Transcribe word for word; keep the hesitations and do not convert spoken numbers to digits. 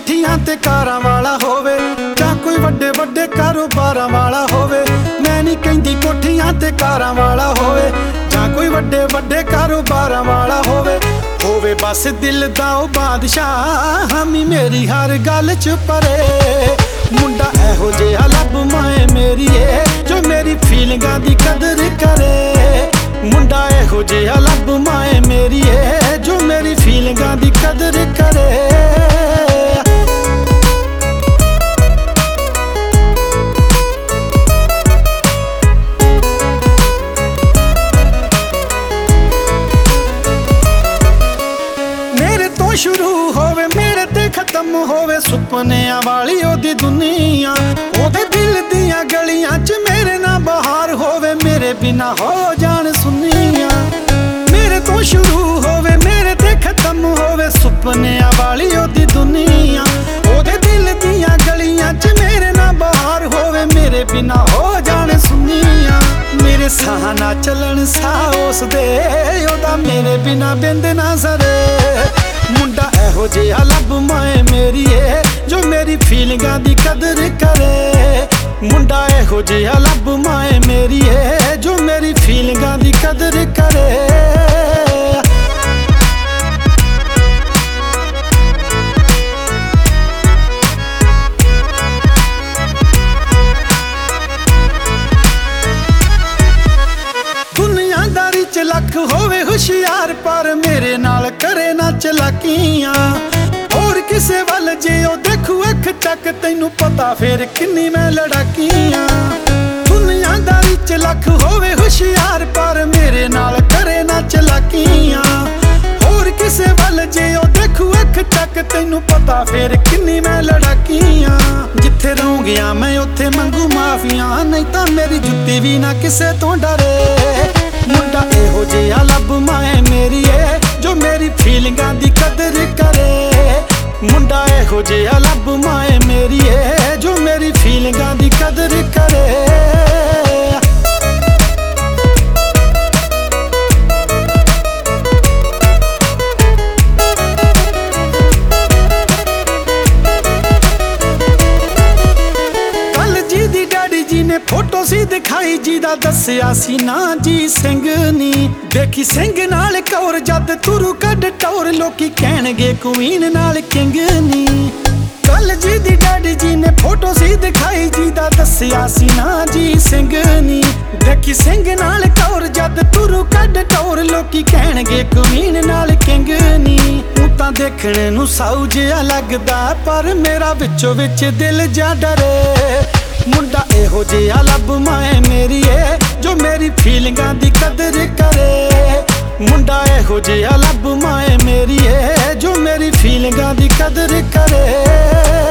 कोठियां ते कारां वाला होवे जां कोई वड्डे वड्डे कारोबारां वाला होवे। मैं नहीं कहंदी कोठियां ते कारां वाला होवे जां कोई वड्डे वड्डे कारोबारां वाला होवे होवे बस दिल दा ओ बादशाह हामी मेरी हर गल च परे। मुंडा एहो जिहा लभ माए मेरीए जो मेरी फीलिंगां दी कदर करे। मुंडा एहो जिहा लभ माए मेरीए जो मेरी फीलिंगां दी कदर करे। शुरू होवे मेरे ते खत्म होवे सुपनियां वाली ओदी दुनिया ओदे दिल दियां गलियां च मेरे ना बहार होवे मेरे बिना हो जान सुनिया। मेरे तो शुरू होवे मेरे ते खत्म होवे सुपनियां वाली ओदी दुनिया ओदे दिल दियां गलियां च मेरे ना बहार होवे मेरे बिना हो जान सुनिया। मेरे साह ना चलन सा उस दे ओदा मेरे बिना बिंद ना सरे। मुंडा एहो जिहा लभ माए मेरीए जो मेरी फीलिंगां दी कदर करे। मुंडा एहो जिहा लभ माए मेरीए जो मेरी फीलिंगां दी कदर करे। दुनियादारी च लख होवे होशियार पर मेरे नाल करे ना चलाकियां। और किसे वल जे ओ देखू अख चक तैनू पता फिर किन्नी मैं लड़ाकियां। दुनियादारी च लख होवे होशियार पर मेरे नाल करे ना चलाकियां। और किसे वल जे ओ देखू अख चक तैनू पता फिर किन्नी मैं लड़ाकियां। जिथे रहूंगिया मैं उत्थे मंगू माफियां नहीं तां मेरी जुत्ती भी ना किसे तो डरे। मुंडा एहो जिहा लभ माए मेरीए जो मेरी फीलिंगां दी कदर करे। मुंडा एहो जिहा लभ माए मेरीए जो मेरी फीलिंगां दी कदर करे। फोटो सी दिखाई जी दा दस्सिया सी ना जी सिंह नी देखी सिंह नाल कौर जद तुरू कड टौर लोकी कहणगे क्वीन नाल किंग नी। कल जी दी डैडी जी ने फोटो सी दिखाई जी दा दस्सिया सी ना जी सिंह नी देखी सिंह नाल कौर जद तुरू कड टौर लोकी कहणगे क्वीन नाल किंग नी। हूं तां देखणे नूं साऊ जिहा लगदा पर मेरा विचों विच दिल जा डरे। मुंडा एहो जिहा लभ माए मेरीए जो मेरी फीलिंगां दी कदर करे। मुंडा एहो जिहा लभ माए मेरीए जो मेरी फीलिंगां दी कदर करे।